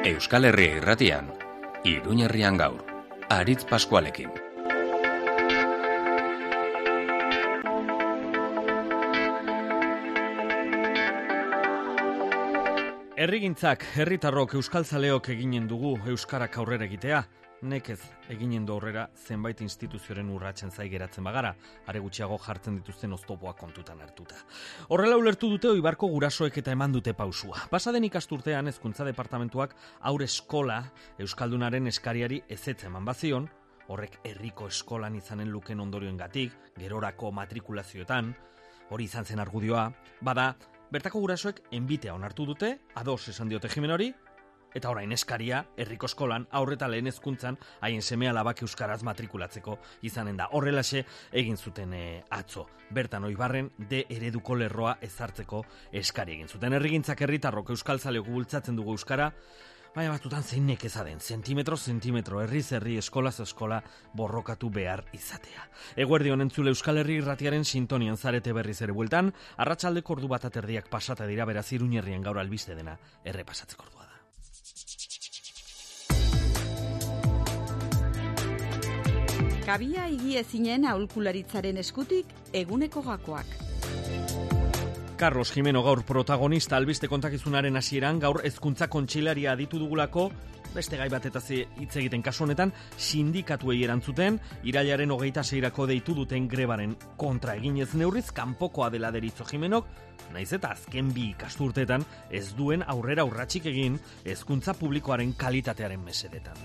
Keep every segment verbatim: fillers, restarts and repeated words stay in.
Euskal Herria Irratian, Iruñerrian gaur, Aritz Paskualekin. Herrigintzak, herritarrok, euskaltzaleok eginen dugu euskarak aurrera egitea. Nekez eginen du aurrera zenbait instituzioaren urratzen zai geratzen bagara, are gutxiago jartzen dituzten oztopoak kontutan hartuta. Horrela ulertu dute Oibarko gurasoek eta eman dute pausua. Pasaden ikasturtean Hezkuntza Departamentuak haur eskola euskaldunaren eskariari ezetz eman bazion, horrek herriko eskolan izanen luken ondorioengatik, gerorako matrikulazioetan, hori izan zen argudioa, bada, bertako gurasoek enbitea onartu dute, ados esan diote Jimen hori, eta orain eskaria, herriko eskolan, aurreta lehen hezkuntzan, haien seme alabak euskaraz matrikulatzeko izanen da. Horrelaxe egin zuten e, atzo. Bertan Oibarren de ereduko lerroa ezartzeko eskari egin zuten. Herrigintzak herritarrok euskaltzaleok bultzatzen dugu euskara, baina batutan zein nekeza den, zentimetro, zentimetro, herriz herri, eskolaz eskola, borrokatu behar izatea. Eguerdi honen zule Euskal Herri Irratiaren sintonian zarete berriz ere bueltan, arratsaldeko ordu bat aterdiak pasata dira, beraz Iruñerrian gaur albiste dena errepasatzeko ordua da. Kabia higiezinen aholkularitzaren eskutik eguneko gakoak. Carlos Jimeno gaur protagonista albiste kontakizunaren hasieran, gaur hezkuntza kontseilaria aditu dugulako, beste gai batetaz hitz egiten kasu honetan, sindikatuei erantzuten, irailaren hogeita seirako deitu duten grebaren kontra eginez neurriz, kanpokoa dela deritzo Jimenok, naiz eta azken bi ikasturteetan ez duen aurrera urratsik egin hezkuntza publikoaren kalitatearen mesedetan.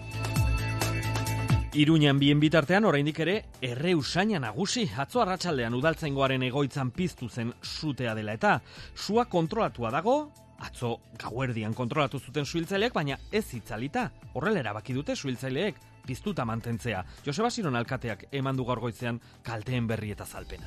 Iruñan bien bitartean oraindik ere erre usaina nagusi, atzo arratsaldean udaltzaingoaren egoitzan piztu zen sutea dela eta sua kontrolatua dago, atzo gauerdian kontrolatu zuten suhiltzaileek, baina ez itzalita. Horrela erabaki dute suhiltzaileek piztuta mantentzea. Joseba Siron alkateak eman du gaur goizean kalteen berri eta azalpena.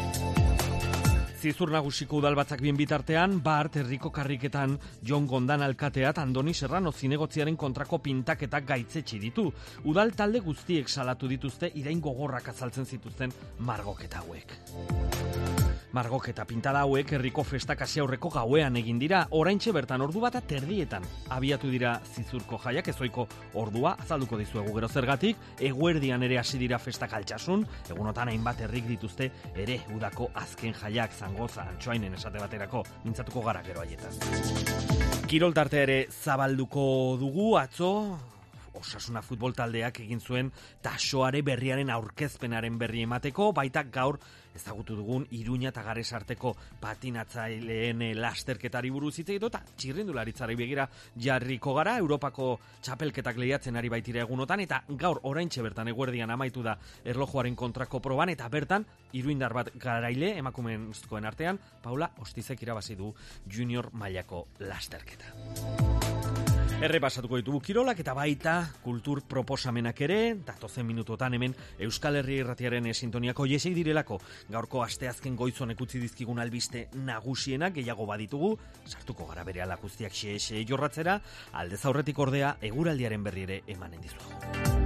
Zizur nagusiko udalbatzak bien bitartean, Bart herriko karriketan Jon Gondan alkateat Andoni Serrano zinegotziaren kontrako pintaketak gaitzetsi ditu. Udal talde guztiek salatu dituzte irain gogorrak azaltzen zituzten margoketa hauek. Margoketa pintada hauek herriko festak hasi aurreko gauean egin dira, oraintxe bertan ordu bata terdietan abiatu dira zizurko jaiak, ezoiko ordua azalduko dizuegu gero zergatik, eguerdian ere hasi dira festak altsasun, egunotan hainbat herrik dituzte ere udako azken jaiak, Zangoza, Antsoainen esate baterako, mintzatuko gara gero haietan. Kirol tartea ere zabalduko dugu atzo, Osasuna futbol taldeak egin zuen tasoare berriaren aurkezpenaren berri emateko, baita gaur ezagutu dugun Iruña eta Gares arteko patinatzaileen lasterketari buruz hitz egin eta txirrindularitzari begira jarriko gara, Europako txapelketak lehiatzen ari baitira egunotan, eta gaur oraintxe bertan eguerdian amaitu da erlojuaren kontrako proban, eta bertan iruindar bat garaile emakumezkoen artean, Paula Ostizek irabazi du junior mailako lasterketa. Errepasatuko ditugu kirolak eta baita kultur proposamenak ere, datozen minutotan hemen Euskal Herri Irratiaren sintoniako jesei direlako, gaurko asteazken goizonek utzi dizkigun albiste nagusienak gehiago baditugu, sartuko gara berehala guztiak xe-xe jorratzera, aldez aurretik ordea eguraldiaren berri ere emanen dizuago.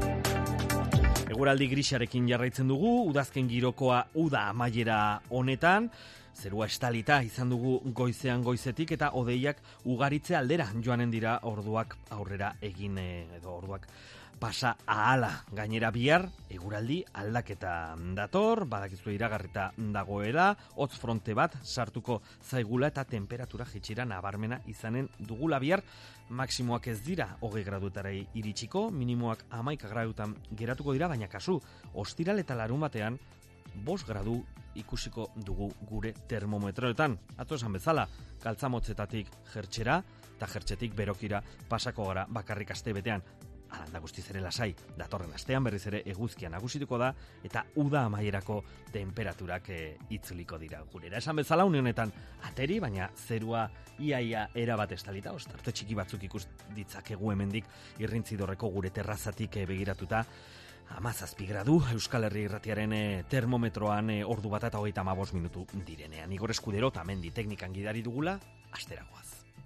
Eguraldi grisarekin jarraitzen dugu, udazken girokoa uda amaiera honetan, zerua estalita izan dugu goizean goizetik eta hodeiak ugaritze aldera joanen dira orduak aurrera egin edo orduak pasa ahala. Gainera bihar eguraldi aldaketa dator, badakizu iragarrita dagoela, hotz fronte bat sartuko zaigula eta temperatura jaitsira nabarmena izanen dugula bihar. Maksimoak ez dira hogei graduetara iritsiko, minimoak hamaika gradutan geratuko dira, baina kasu, ostiral eta larun batean bost gradu ikusiko dugu gure termometroetan. Atzo esan bezala, galtzamotzetatik jertxera eta jertxetik berokira pasako gara bakarrik aste betean. Alanda guztiz ere lasai, datorren astean berriz ere eguzkia nagusituko da eta uda amaierako temperaturak e, itzuliko dira gurera. Esan bezala une honetan ateri, baina zerua iaia erabat estalita, ostarte txiki batzuk ikus ditzakegu hemendik irrintzidorreko gure terrazatik e, begiratuta. Hamazazpi gradu Euskal Herri Irratiaren e, termometroan e, ordu bat eta hogeita hamabost minutu direnean. Igor Eskudero eta Mendi teknikan gidari dugula, asteragoaz.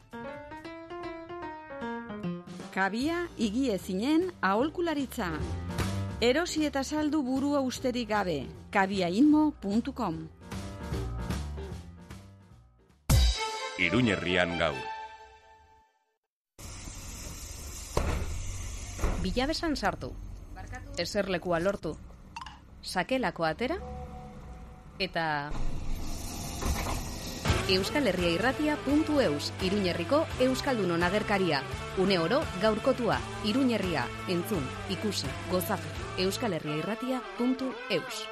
Kabia higiezinen aholkularitza. Erosi eta saldu burua usterik gabe. kabiainmo puntu com. Iruñerrian gaur. Bilabesan sartu, eserlekua lortu, sakelako atera, eta euskal herria irratia puntu eus, Iruñerriko Euskaldunon agerkaria. Une oro gaurkotua, Iruñerria, entzun, ikusi, gozatu, euskal herria irratia puntu eus.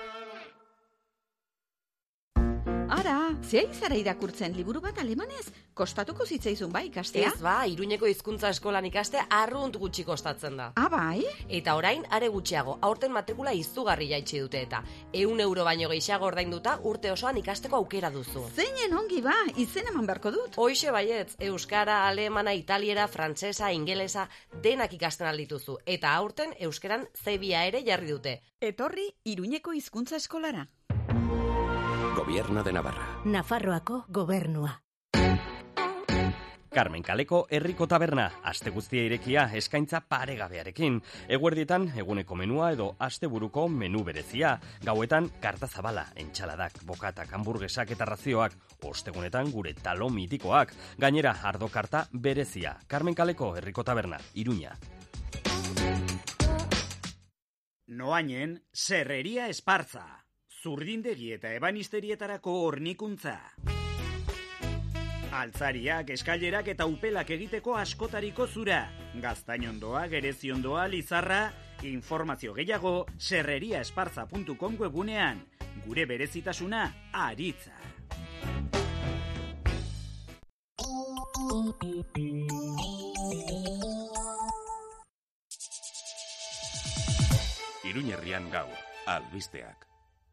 Ara, zea izara irakurtzen liburu bat alemanez? Kostatuko zitzaizun bai ikastea? Ez ba, Iruñeko hizkuntza eskolan ikaste arrunt gutxi kostatzen da. Ah, bai? Eta orain, are gutxiago, aurten matrikula izugarri jaitsi dute eta ehun euro baino gehiago ordainduta urte osoan ikasteko aukera duzu. Zeinen ongi ba, izen eman beharko dut. Hoixe baietz, euskara, alemana, italiera, frantsesa, ingelesa, denak ikasten aldituzu. Eta aurten euskeran ce bia ere jarri dute. Etorri Iruñeko hizkuntza eskolara. Gobierno de Navarra. Nafarroako gobernua. Carmen Kaleko herriko taberna, aste guztia irekia eskaintza paregabearekin. Eguerdietan eguneko menua edo asteburuko menu berezia. Gauetan karta zabala, entxaladak, bokatak, hamburguesak eta razioak. Ostegunetan gure talo mitikoak. Gainera ardo karta berezia. Carmen Kaleko herriko taberna, Iruña. Noainen, Serreria Esparza. Zurdindegi eta ebanisterietarako hornikuntza. Altzariak, eskailerak eta upelak egiteko askotariko zura. Gaztainondoa, gereziondoa, lizarra, informazio gehiago serreria esparza puntu com webunean. Gure berezitasuna aritza. Iruñerrian gaur, albisteak.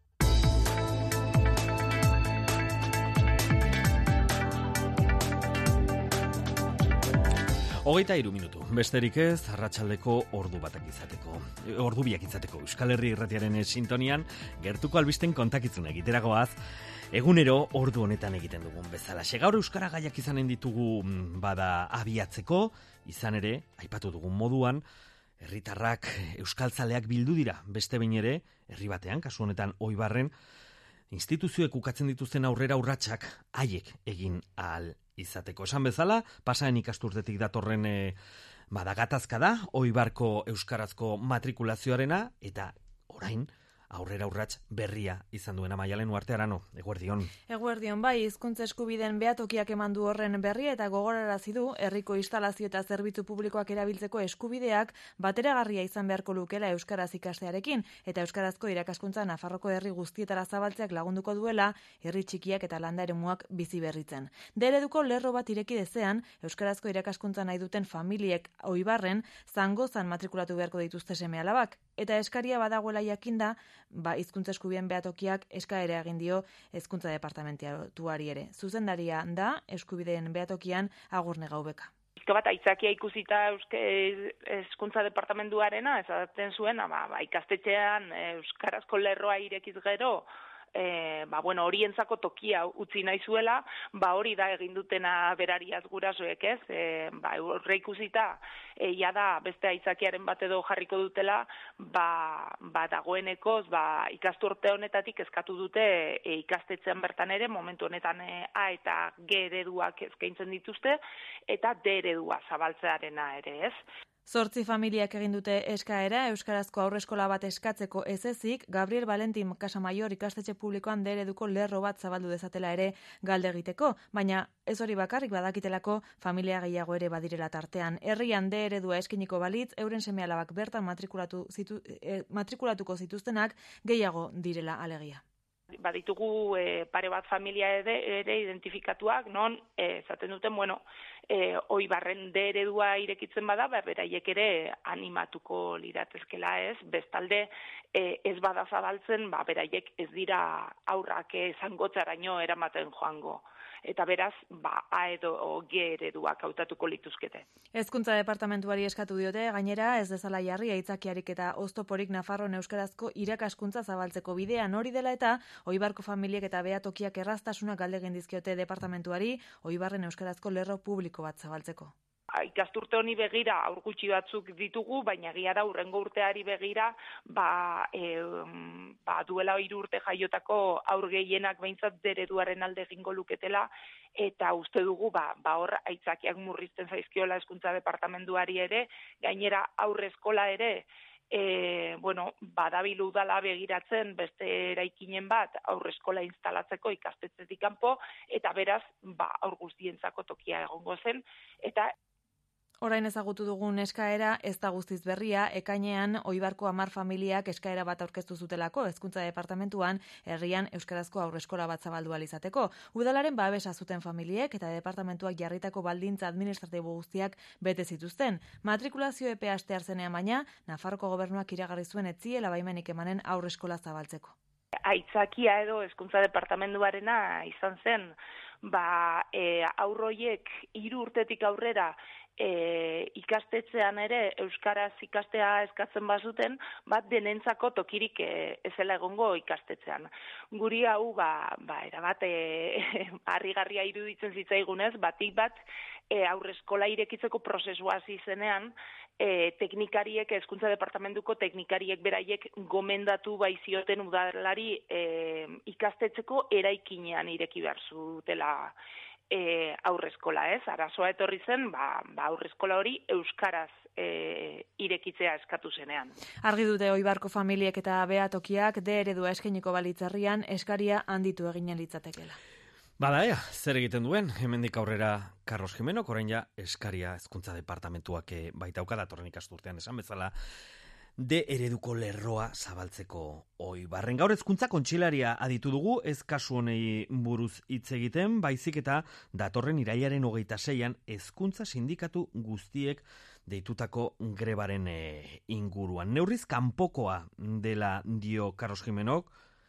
Hogeita hiru minutu, besterik ez, arratsaldeko ordu batak izateko. E, ordu biak izateko, Euskal Herri Irratiaren sintonian, gertuko albisten kontakitzuna egiteragoaz, egunero ordu honetan egiten dugun bezala. Gaur euskara gaiak izanen ditugu bada abiatzeko, izan ere, aipatu dugun moduan, herritarrak, euskaltzaleak bildu dira, beste behin ere, herri batean, kasu honetan Oibarren, instituzioek ukatzen dituzten aurrera urratsak haiek egin ahal izateko. Esan bezala, pasaen ikasturtetik datorren e, badagatazka da, Oibarko euskarazko matrikulazioarena, eta orain aurrera urrats berria izan duena Maialen Uarte Arano. Eguerdion. Eguerdion bai, hizkuntza eskubideen behatokiak eman du horren berria eta gogorarazi du herriko instalazio eta zerbitzu publikoak erabiltzeko eskubideak bateragarria izan beharko lukela euskaraz ikastearekin eta euskarazko irakaskuntza Nafarroko herri guztietara zabaltzeak lagunduko duela herri txikiak eta landa eremuak bizi berritzen. Dereduko lerro bat ireki dezean euskarazko irakaskuntza nahi duten familiek Oibarren Zangozan matrikulatu beharko dituzte seme-alabak eta eskaria badagoela jakinda, ba hizkuntza eskubideen behatokiak eskaera egin dio hezkuntza departamentuari ere. Zuzendaria da eskubideen behatokian Agurne Gaubeka. Pizka bat aitzakia ikusita hezkuntza departamentuarena, esaten zuen, ba, ba, ikastetxean euskarazko lerroa irekiz gero, E, ba, bueno, horientzako tokia utzi nahi zuela, ba, hori da egin dutena berariaz gurasoek, ez? E, ba, horre ikusita, e, ja da beste aitzakiaren bat edo jarriko dutela, ba, ba dagoenekoz, ba, ikasturte honetatik eskatu dute e, ikastetxean bertan ere, momentu honetan e, A eta G ereduak eskaintzen dituzte, eta D eredua zabaltzearena ere, ez? Zortzi familiak egin dute eskaera euskarazko aurreskola bat eskatzeko ez ezik, Gabriel Valentin Casamaior ikastetxe publikoan D ereduko lerro bat zabaldu dezatela ere galde egiteko, baina ez hori bakarrik badakitelako familia gehiago ere badirela tartean. Herrian D eredua eskiniko balitz, euren seme-alabak bertan matrikulatu zitu, eh, matrikulatuko zituztenak gehiago direla alegia. Baditugu e, pare bat familia ere, ere identifikatuak, non e, esaten duten, bueno, e, Oibarren D eredua irekitzen bada, beraiek ere animatuko liratezkela ez, bestalde e, ez bada zabaltzen, ba, beraiek ez dira aurrak Zangotzaraino eramaten joango. Eta beraz, ba, A edo G ereduak hautatuko lituzkete. Hezkuntza departamentuari eskatu diote, gainera ez dezala jarri aitzakiarik eta oztoporik Nafarroan euskarazko irakaskuntza zabaltzeko bidean hori dela eta Oibarko familiek eta behatokiak erraztasunak galde egin dizkiote departamentuari Oibarren euskarazko lerro publiko bat zabaltzeko. ikasturte honi begira aur gutxi batzuk ditugu, baina egia da hurrengo urteari begira ba, e, ba duela hiru urte jaiotako aur gehienak behintzat ereduaren alde egingo luketela, eta uste dugu ba, ba hor aitzakiak murrizten zaizkiola hezkuntza departamentuari ere, gainera aurre eskola ere E, bueno, badabil udala begiratzen beste eraikinen bat aurre eskola instalatzeko ikastetxetik kanpo, eta beraz, ba, aur guztientzako tokia egongo zen, eta Orain ezagutu dugun eskaera ez da guztiz berria, ekainean Oibarko hamar familiak eskaera bat aurkeztu zutelako Hezkuntza Departamentuan herrian euskarazko aurreskola bat zabaldu ahal izateko. Udalaren babesa zuten familiek eta departamentuak jarritako baldintza administratibo guztiak bete zituzten. Matrikulazio epea astear zenean baina, Nafarroko gobernuak iragarri zuen ez ziela baimenik emanen aurreskola zabaltzeko. Aitzakia edo Hezkuntza Departamentuarena izan zen, ba, e, aurroiek hiru urtetik aurrera E, ikastetxean ere euskaraz ikastea eskatzen bazuten, bat denentzako tokirik e, ezela egongo ikastetxean. Guri hau ba, ba erabat e, harrigarria iruditzen zitzaigunez, batik bat e, aurreskola irekitzeko prozesua hasi zenean, e, teknikariek, Hezkuntza Departamentuko teknikariek beraiek gomendatu baizioten udalari e, ikastetxeko eraikinean ireki behar zutela E, aurreskola, ez? Arazoa etorri zen, ba, ba aurreskola hori euskaraz e, irekitzea eskatu zenean. Argi dute Oibarko familiek eta behatokiak de eredua eskainiko balitzarrian eskaria handitu eginen litzatekeela. Bada ea, zer egiten duen, hemendik aurrera Carlos Jimenok, orain ja eskaria Hezkuntza Departamentuak baitauka datorren ikasturtean esan bezala, de ereduko lerroa zabaltzeko Oibarren. Gaur hezkuntza kontxilaria aditu dugu, ez kasu honei buruz hitz egiten, baizik eta datorren irailaren hogeita seian hezkuntza sindikatu guztiek deitutako grebaren e, inguruan. Neurriz kanpokoa dela dio Carlos Jimenok,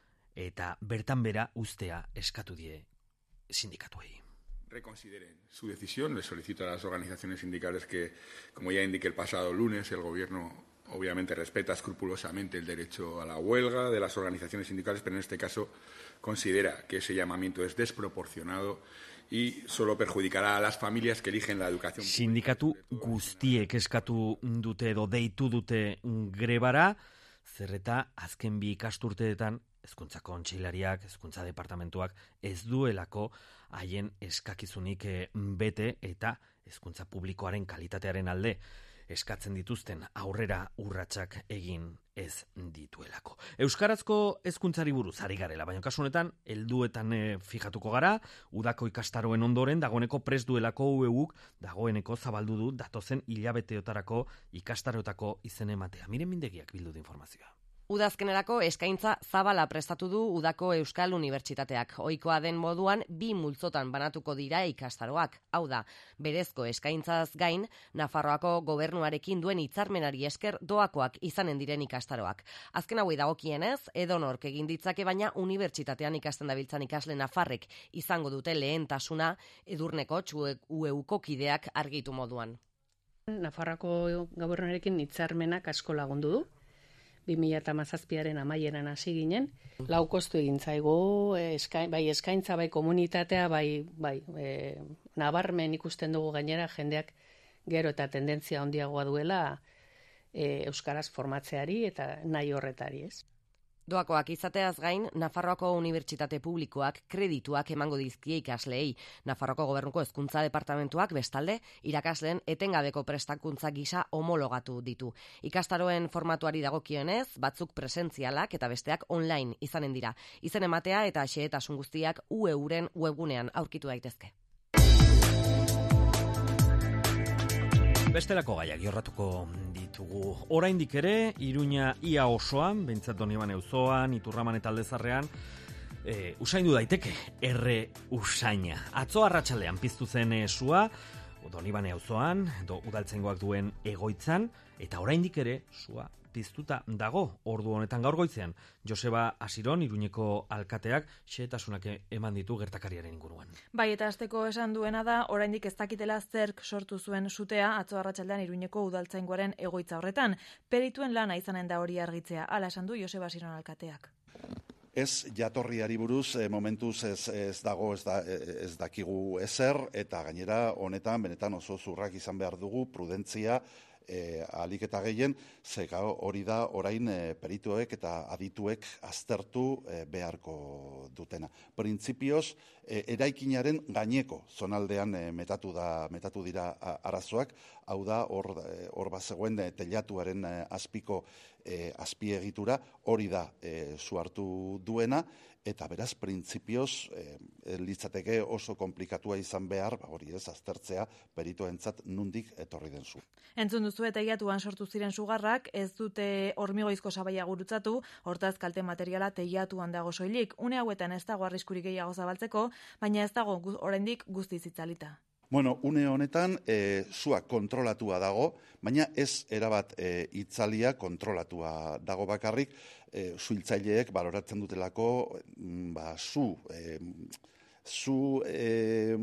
eta bertan bera ustea eskatu die sindikatuei. Reconsideren su decisión. Les solicito a las organizaciones sindicales que, como ya indiqué el pasado lunes, el gobierno obviamente respeta escrupulosamente el derecho a la huelga de las organizaciones sindicales, pero en este caso considera que ese llamamiento es desproporcionado y solo perjudicará a las familias que eligen la educación. Sindikatu guztiek eskatu dute edo deitu dute grebara, zerreta azken bi ikasturteetan Hezkuntza Kontseilariak, Hezkuntza Departamentuak ez duelako haien eskakizunik bete eta hezkuntza publikoaren kalitatearen alde eskatzen dituzten aurrera urratsak egin ez dituelako. Euskarazko hezkuntzari buruz ari garela, baina kasu honetan helduetan e, fijatuko gara, udako ikastaroen ondoren dagoeneko prest duelako U E Uk dagoeneko zabaldu du datozen hilabeteotarako ikastaroetako izen ematea. Miren mindegiak bildu du informazioa. Udazkenerako eskaintza zabala prestatu du Udako Euskal Unibertsitateak. Ohikoa den moduan bi multzotan banatuko dira ikastaroak. Hau da, berezko eskaintzaz gain, Nafarroako gobernuarekin duen hitzarmenari esker doakoak izanen diren ikastaroak. Azken hauei dagokienez, edonork egin ditzake, baina unibertsitatean ikasten dabiltzan ikasle nafarrek izango dute lehentasuna Edurneko U E Uko kideak argitu moduan. Nafarroako gobernuarekin hitzarmenak asko lagundu du. bi mila hamazazpiaren amaieran hasi ginen, lau kostu egin zaigu, eskain, bai eskaintza, bai komunitatea, bai, bai e, nabarmen ikusten dugu gainera jendeak gero eta tendentzia handiagoa duela e, euskaraz formatzeari eta nahi horretari, ez? Doakoak izateaz gain, Nafarroako Unibertsitate Publikoak kredituak emango dizkie ikasleei. Nafarroako Gobernuko Hezkuntza Departamentuak bestalde irakasleen etengabeko prestakuntza gisa homologatu ditu. Ikastaroen formatuari dagokionez, batzuk presentzialak eta besteak online izanen dira. Izen ematea eta xehetasun guztiak U E Uren webgunean aurkitu daitezke. Bestelako gaiak jorratuko ditugu. Oraindik ere, Iruña ia osoan, behintzat Donibane auzoan, Iturraman eta Aldezarrean, e, usaindu daiteke, erre usaina. Atzo arratsaldean piztu zen sua, Donibane auzoan, edo udaltzaingoak duen egoitzan, eta oraindik ere, sua piztuta dago ordu honetan gaur goizean. Joseba Asiron, Iruñeko alkateak, xehetasunak eman ditu gertakariaren inguruan. Bai, eta hasteko esan duena da, oraindik ez dakitela zerk sortu zuen sutea, atzo arratsaldean Iruñeko udaltzaingoaren egoitza horretan. Perituen lana izanen da hori argitzea, hala esan du Joseba Asiron alkateak. Ez jatorriari buruz e, momentuz ez, ez dago ez, da, ez dakigu ezer, eta gainera honetan benetan oso zurrak izan behar dugu prudentzia e, ahalik eta gehien, ze hori da orain e, perituek eta adituek aztertu e, beharko dutena. Printzipioz, e, eraikinaren gaineko zonaldean e, metatu, da, metatu dira a, arazoak, hau da hor, hor bazegoen e, telatuaren e, azpiko E, azpiegitura hori da e, zuhartu duena, eta beraz printzipioz e, litzateke oso komplikatua izan behar, ba, hori ez, aztertzea peritoentzat nundik etorri den zu. Entzun duzu eta hilatuan sortu ziren sugarrak, ez dute hormigoizko sabaia gurutzatu, hortaz kalte materiala teilatuan dago soilik. Une hauetan ez dago arriskurik gehiago zabaltzeko, baina ez dago oraindik guztiz itzalita. Bueno, une honetan e, zua kontrolatua dago, baina ez erabat e, itzalia kontrolatua dago bakarrik, e, zuhiltzaileek baloratzen dutelako ba, zu, e, zu e,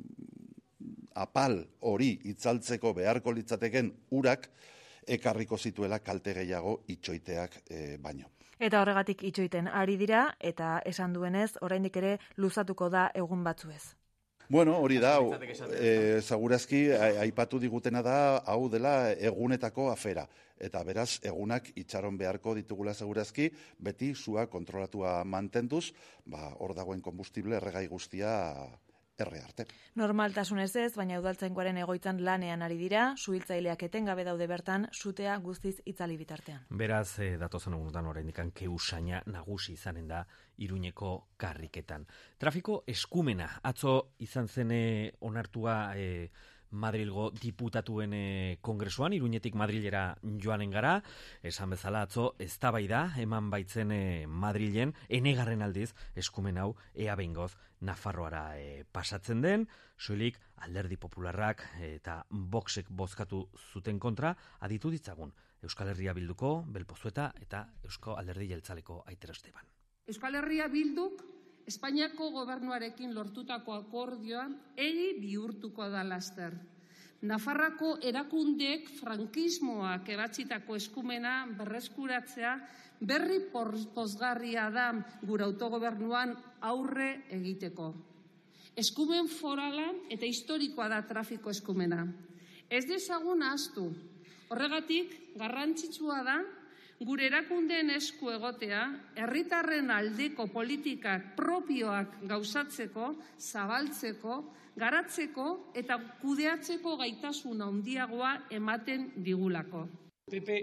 apal hori itzaltzeko beharko litzateken urak ekarriko zituela kalte gehiago itxoiteak e, baino. Eta horregatik itxoiten ari dira, eta esan duenez, oraindik ere luzatuko da egun batzuez. Bueno, hori da, e, segurazki aipatu digutena da, hau dela egunetako afera. Eta beraz, egunak itxaron beharko ditugula segurazki, beti zua kontrolatua mantenduz, ba, hor dagoen konbustible erregai guztia erre arte. Normaltasunez ez, baina udaltzaingoaren egoitzan lanean ari dira, suhiltzaileak etengabe daude bertan, sutea guztiz itzali bitartean. Beraz, e, datozen egunetan oraindikan keusaina nagusi izanen da Iruñeko karriketan. Trafiko eskumena, atzo izan zene onartua e, Madrilgo diputatuen e, kongresuan, Iruñetik Madrilera joanen gara, esan bezala atzo eztabaida eman baitzen e, Madrilen, enegarren aldiz eskumen hau ea behingoz Nafarroara e, pasatzen den, soilik Alderdi Popularrak eta Voxek bozkatu zuten kontra, aditu ditzagun Euskal Herria Bilduko, Belpozueta eta Eusko Alderdi Jeltzaleko Aitor Esteban. Euskal Herria Bilduk Espainiako gobernuarekin lortutako akordioa egi bihurtuko da laster. Nafarrako erakundeek frankismoak ebatzitako eskumena berreskuratzea berri pozgarria da gure autogobernuan aurre egiteko. Eskumen forala eta historikoa da trafiko eskumena. Ez dezagun ahaztu. Horregatik garrantzitsua da gure erakundeen esku egotea, herritarren aldeko politikak propioak gauzatzeko, zabaltzeko, garatzeko eta kudeatzeko gaitasun handiagoa ematen digulako. Pepe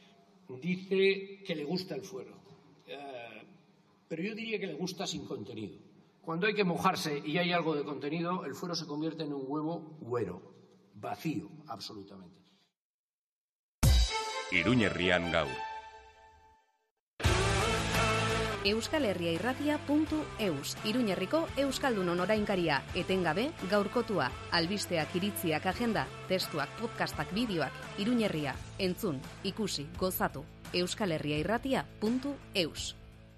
dice que le gusta el fuero, uh, pero yo diría que le gusta sin contenido. Cuando hay que mojarse y hay algo de contenido, el fuero se convierte en un huevo güero, vacío, absolutamente. Iruñerrian gaur. Euskal Herria Irratia puntu eus, Iruñerriko Euskaldunon orainkaria, etengabe gaurkotua, albisteak, iritziak, agenda, testuak, podcastak, bideoak, Iruñerria, entzun, ikusi, gozatu, Euskal Herria Irratia puntu eus.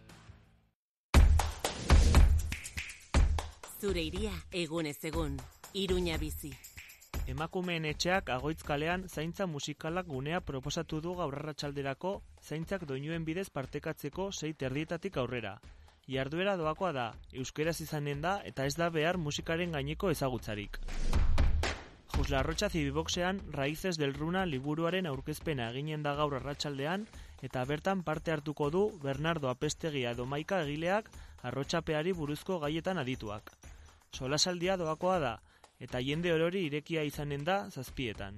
Zure iria egunez egun, Iruña bizi. Emakumeen etxeak Agoitz kalean zaintza musikalak gunea proposatu du gaur arratsalderako zaintzak doinuen bidez partekatzeko sei terdietatik aurrera. Jarduera doakoa da, euskeraz izanen da eta ez da behar musikaren gaineko ezagutzarik. Josla Arrotxa Zibiboxean Raíces del Runa liburuaren aurkezpena eginen da gaur arratsaldean eta bertan parte hartuko du Bernardo Apestegia edo Maika egileak arrotxapeari buruzko gaietan adituak. Solasaldia doakoa da, eta jende orori irekia izanen da zazpietan.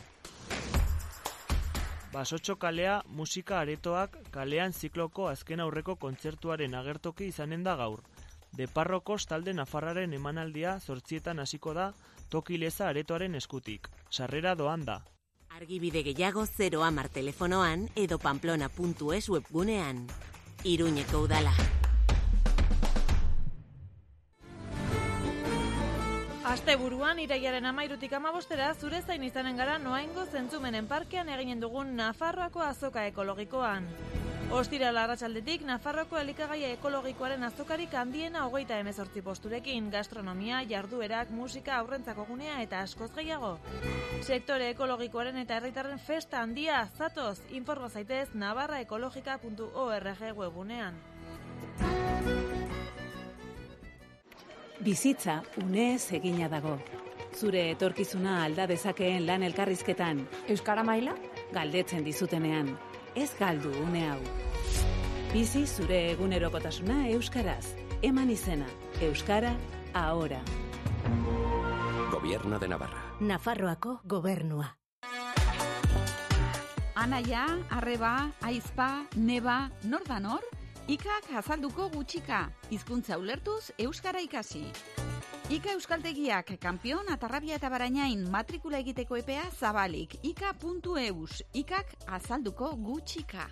Basotxo kalea musika aretoak kalean zikloko azken aurreko kontzertuaren agertoki izanen da gaur. Deparrokos talde nafarraren emanaldia zortzietan hasiko da toki leza aretoaren eskutik. Sarrera doan da. Argibide gehiago zero hamar telefonoan edo pamplona puntu es webgunean. Iruñeko udala. Asteburuan iraiaren hamairutik hamabostera zure zain izanen gara Noaingo Zentzumenen parkean eginen dugun Nafarroako azoka ekologikoan. Ostiral arratsaldetik Nafarroako elikagaia ekologikoaren azokarik handiena hogeita hemezortzi posturekin, gastronomia, jarduerak, musika, aurrentzako gunea eta askoz gehiago. Sektore ekologikoaren eta herritarren festa handia, zatoz, informa zaitez navarraekologika puntu org webunean. Bizitza unez egina dago. Zure etorkizuna alda dezakeen lan elkarrizketan. Euskara maila? Galdetzen dizutenean. Ez galdu une hau. Bizi zure egunerokotasuna euskaraz. Eman izena. Euskara ahora. Gobierno de Navarra. Nafarroako gobernua. Anaia, arreba, aizpa, neba, nor da nor? Ikak azalduko gutxika, hizkuntza ulertuz euskara ikasi. Ika euskaltegiak kanpion, Atarrabia eta Barainain matrikula egiteko epea zabalik. ika puntu eus, ikak azalduko gutxika.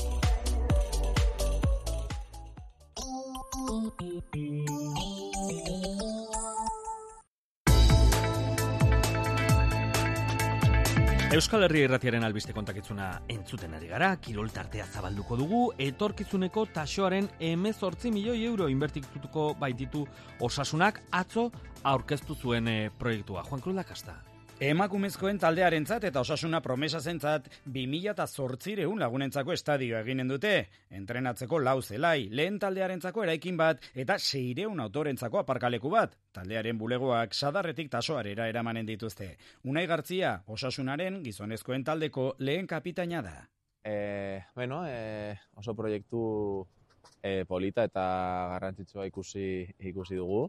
Euskal Herria Irratiaren albiste kontakitzuna entzuten ari gara, kirol tartea zabalduko dugu, etorkizuneko taxoaren hemezortzi milioi euro inbertituko baititu Osasunak atzo aurkeztu zuen e, proiektua. Juan Cruz Lakasta. Emakumezkoen taldearentzat eta Osasuna promesazentzat bi mila zortziehun lagunentzako estadioa eginen dute. Entrenatzeko lau zelai, lehen taldearentzako eraikin bat eta seiehun autorentzako aparkaleku bat. Taldearen bulegoak Sadarretik Tasoarera eramanen dituzte. Unai Gartzia, Osasunaren gizonezkoen taldeko lehen kapitaina da. E, bueno, e, oso proiektu e, polita eta garrantzitsua ikusi ikusi dugu.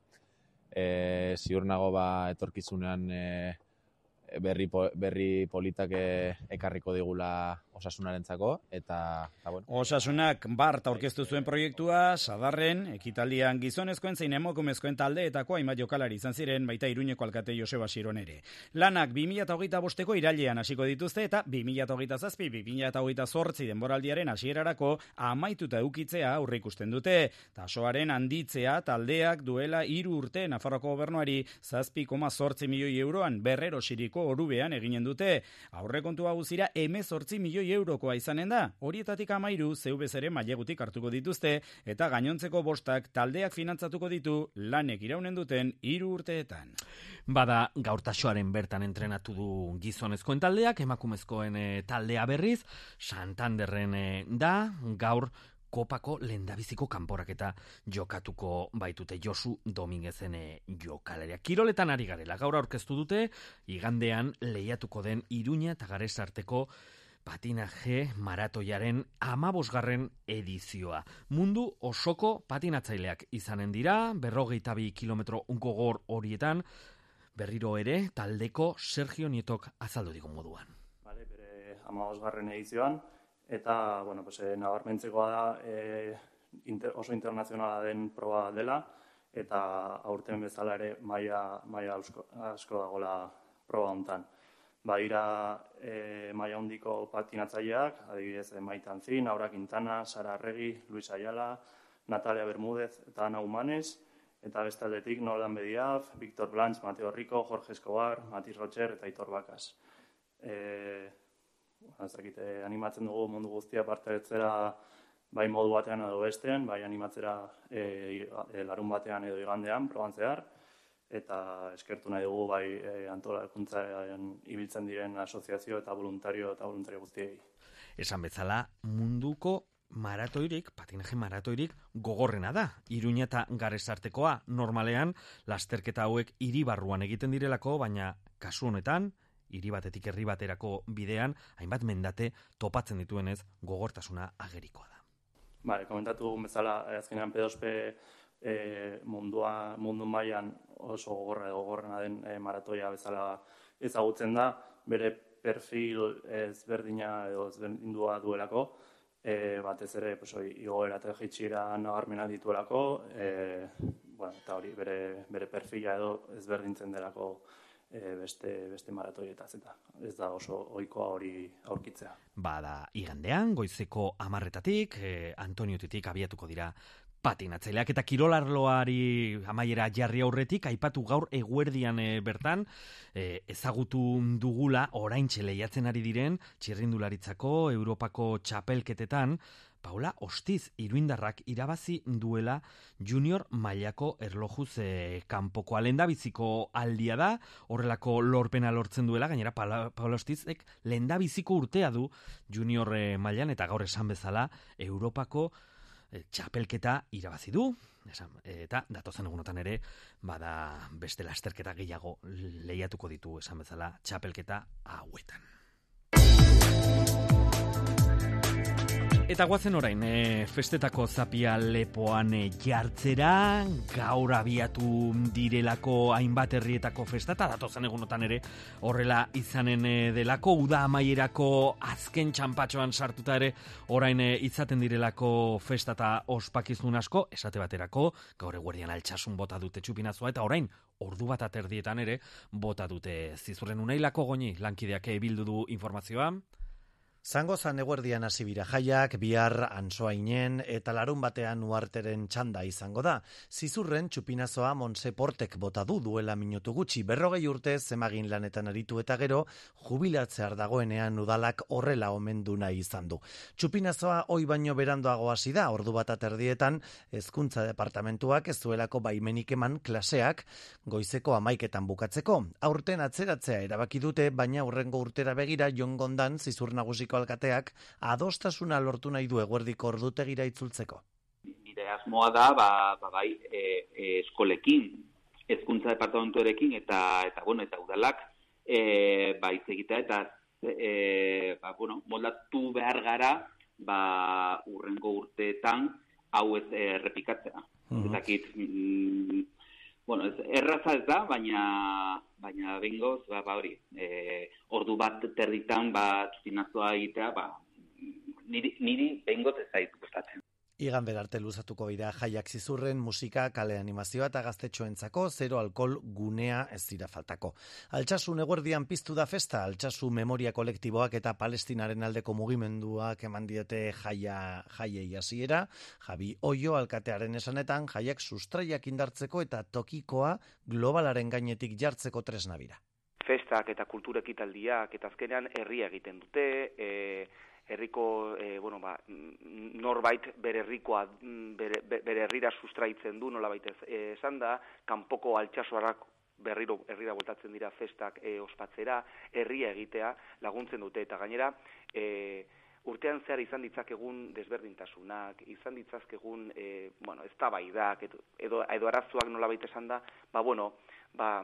E, ziur nago ba etorkizunean e, berri, berri politak ekarriko digula Osasunarentzako eta, eta bueno. Osasunak bart aurkeztu zuen proiektua Sadarren ekitaldian gizonezkoen zein emakumezkoen taldeetako hainbat jokalari izan ziren, baita Iruñeko alkate Joseba Xiron ere. Lanak bi mila hogeita bosteko irailean hasiko dituzte eta bi mila hogeita zazpi bi mila hogeita zortzi denboraldiaren hasierarako amaituta eukitzea aurreikusten dute. Tasoaren handitzea taldeak duela hiru urte Nafarroako gobernuari zazpi koma zortzi milioi euroan berrero siriko orubean eginen dute. Aurrekontua guzira hemezortzi milioi eurokoa izanen da, horietatik amairu zeu bezere mailegutik hartuko dituzte eta gainontzeko bostak taldeak finantzatuko ditu lanek iraunen duten hiru urteetan. Bada gaur taxoaren bertan entrenatu du gizonezkoen taldeak, emakumezkoen e, taldea berriz, Santanderren e, da, gaur Kopako lehendabiziko kanporaketa jokatuko baitute Josu Dominguezen jokalaria. Kiroletan ari garela, gaur aurkeztu dute, igandean lehiatuko den Iruña eta Gares arteko patinaje maratoiaren hamabosgarren edizioa. Mundu osoko patinatzaileak izanen dira, berrogeita bi kilometro gogor horietan, berriro ere taldeko Sergio Nietok azaldu digun moduan. Vale, bere hamabosgarren edizioan, eta bueno, pues, eh, nabarmentzekoa da eh, inter, oso internazionala den proba dela, eta aurten bezala ere maila, maila asko, asko dagoela proba hontan. Badira e, maila handiko patinatzaileak, adibidez Maite Antzin, Aura Quintana, Sara Arregi, Luis Ayala, Natalia Bermúdez eta Ana Humanes, eta beste aldetik Nordan Bediaf, Víctor Blanch, Mateo Rico, Jorge Escobar, Matiz Rocher eta Aitor Bakas. E, Azakite, animatzen dugu mundu guztia parte hartzera bai modu batean edo bestean, bai animatzera e, e, larun batean edo igandean, proban zehar, eta eskertu nahi dugu bai e, antolakuntzaren ibiltzen diren asoziazio eta voluntario eta voluntario guztiei. Esan bezala, munduko maratoirik, patinaje maratoirik gogorrena da. Iruña eta Gares artekoa normalean lasterketa hauek hiri barruan egiten direlako, baina kasu honetan hiri batetik herri baterako bidean hainbat mendate topatzen dituenez gogortasuna agerikoa da. Vale, komentatu bezala azkenean P dos P e, mundua mundu mailan oso gogorra edo gogorrena den e, maratoia bezala ezagutzen da, bere perfil ezberdina edo ezberdindua duelako, e, batez ere pues hori igoera eta jaitsiera nabarmenak dituelako, e, bueno, eta hori bere bere perfila edo ezberdintzen delako e, beste beste maratoietaz eta ez da oso ohikoa hori aurkitzea. Bada igandean goizeko hamarretatik, eh, Antoniotitik abiatuko dira patinatzaileak eta kirolarloari amaiera jarri aurretik aipatu gaur eguerdian e, bertan e, ezagutu dugula oraintxe lehiatzen ari diren txirrindularitzako Europako txapelketetan Paula Ostiz iruindarrak irabazi duela junior mailako erlojuz e, kanpokoa lehendabiziko aldia da, horrelako lorpena lortzen duela, gainera Paula, Paula Ostizek lehendabiziko urtea du junior e, mailan eta gaur esan bezala Europako txapelketa irabazi du, esan, eta datozen egunotan ere, bada beste lasterketa gehiago lehiatuko ditu, esan bezala, txapelketa hauetan. Eta guazen orain, e, festetako zapia lepoan e, jartzera, gaur abiatu direlako hainbat herrietako festa, eta datozen egunotan ere horrela izanen e, delako, uda amaierako azken txampatxoan sartuta ere, orain e, izaten direlako festa eta ospakizun asko, esate baterako, gaur eguerdian altsasun bota dute txupinazoa, eta orain, ordu bat aterdietan ere, bota dute Zizurren Unailako Goñi, lankideak bildu du informazioa. Zangozan eguerdian hasi bira jaiak, bihar Antsoainen eta larun batean Uharteren txanda izango da. Zizurren txupinazoa Montse Portek bota du duela minutu gutxi, berrogei urte zemagin lanetan aritu eta gero, jubilatzear dagoenean udalak horrela omendu nahi izan du. Txupinazoa hoi baino berandoago hasi da, ordu bat aterdietan, Hezkuntza Departamentuak ez duelako baimenik eman klaseak goizeko hamaiketan bukatzeko. Aurten atzeratzea erabaki dute, baina hurrengo urtera begira Jon Gondan Zizur Nagusiko alkateak adostasuna lortu nahi du eguerdiko ordutegira itzultzeko. Nire asmoa da, ba, ba bai, e, e, eskolekin, Hezkuntza Departamentuarekin eta eta bueno, eta udalak e, ba hitz egitea eta e, ba bueno, moldatu behar gara, ba hurrengo urteetan hau ez errepikatzea. Uh-huh. Ezakit, mm, bueno, ez, erraza ez da, baina baina bengoz, ba, ba hori, e, ordu bat terditan, ba, txupinazoa egitea, ba, niri, niri bengoz ez zaitu gustatzen. Igan berarte luzatuko dira jaiak Zizurren, musika, kale animazioa eta gaztetxoentzako zero alkohol gunea ez dira faltako. Altsasu eguerdian piztu da festa, Altsasu Memoria Kolektiboak eta Palestinaren aldeko mugimenduak eman diote jaia jaiei hasiera. Javi Oio alkatearen esanetan jaiak sustraiak indartzeko eta tokikoa globalaren gainetik jartzeko tresna bira. Festak eta kultura ekitaldiak eta azkenean herria egiten dute, e... herriko, e, bueno, ba, norbait bere herrikoa, bere, bere herrira sustraitzen du, nolabait ez esan da, kanpoko altsasoarrak berriro herrira bueltatzen dira festak e, ospatzera, herria egitea laguntzen dute, eta gainera, e, urtean zehar izan ditzakegun desberdintasunak, izan ditzazkegun, e, bueno, eztabaidak, edo, edo, edo arazoak nolabait esan da, ba, bueno, ba,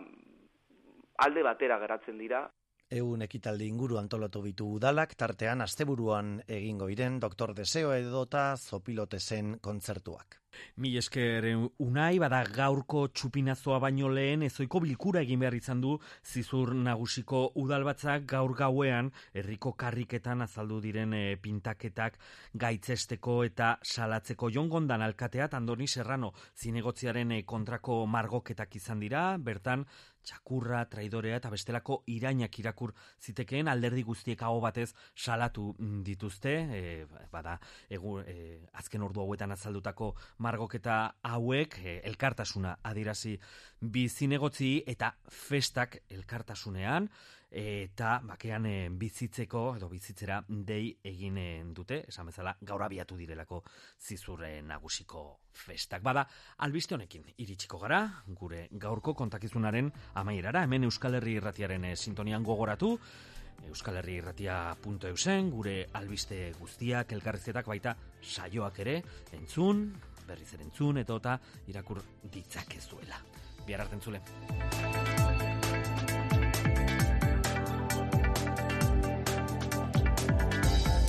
alde batera geratzen dira. Egun ekitaldi inguru antolatu bitu udalak, tartean asteburuan egingo iren Doktor Deseo edota Zopilotesen kontzertuak. Mil esker Unai, bada gaurko txupinazoa baino lehen ezoiko bilkura egin behar izan du Zizur Nagusiko udalbatzak gaur gauean herriko karriketan azaldu diren e, pintaketak gaitzesteko eta salatzeko. Jon Gondan alkatea Andoni Serrano zinegotziaren e, kontrako margoketak izan dira, bertan txakurra, traidorea eta bestelako irainak irakur zitekeen alderdi guztiek aho batez salatu dituzte, e, bada egu, e, azken ordu hauetan azaldutako margoketa hauek e, elkartasuna adirazi bizinegotzi eta festak elkartasunean eta bakean e, bizitzeko edo bizitzera dei egin dute, esan bezala gaur abiatu direlako Zizur Nagusiko festak. Bada, albiste honekin iritsiko gara, gure gaurko kontakizunaren amaierara, hemen Euskal Herri Irratiaren e, sintonian gogoratu, euskal herri irratia puntu eusen, gure albiste guztiak, elkarrizketak baita saioak ere, entzun, berriz ere entzun, eta irakur ditzakezuela. Bihar arte entzule.